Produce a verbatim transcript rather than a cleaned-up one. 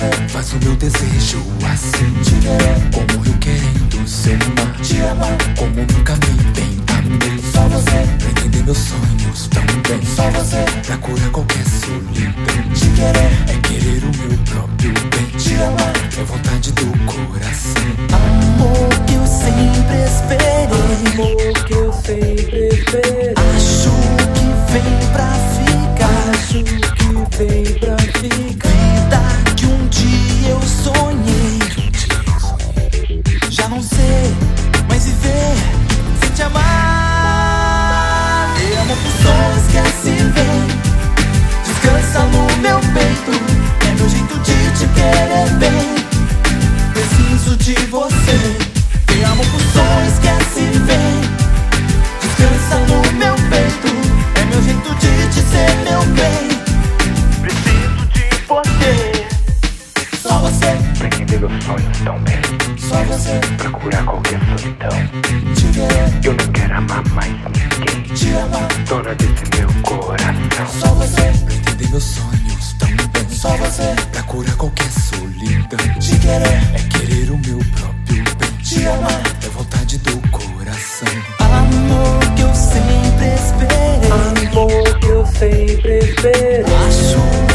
você faz o meu desejo assim. Te querer como eu querendo ser uma. Te amar como nunca me amei. Só você pra entender meus sonhos tão bem. Só você pra curar qualquer solidão. Te querer é querer o meu próprio bem. Te amar é vontade do coração. Amor que eu sempre esperei, amor que eu sempre esperei. acho que vem pra ficar, Acho que vem pra ficar. vida que um dia eu sonhei. Já não sei mais viver sem te amar. Me amo por só esquece bem. Descansa no meu peito, é meu jeito de te querer bem. Preciso de você. Me amo por só esquece bem. Descansa no meu peito, é meu jeito de te ser meu bem. Preciso de você. Só você Pra entender meus sonhos tão bem. Só você Pra curar qualquer solidão. te querer, Eu não quero amar mais ninguém. te amar. Dona desse meu coração. Só você pra entender meus sonhos tão bem. Só você pra curar qualquer solidão. Te querer é querer o meu próprio bem. Te amar é vontade do coração. amor que eu sempre esperei, Amor que eu sempre esperei. acho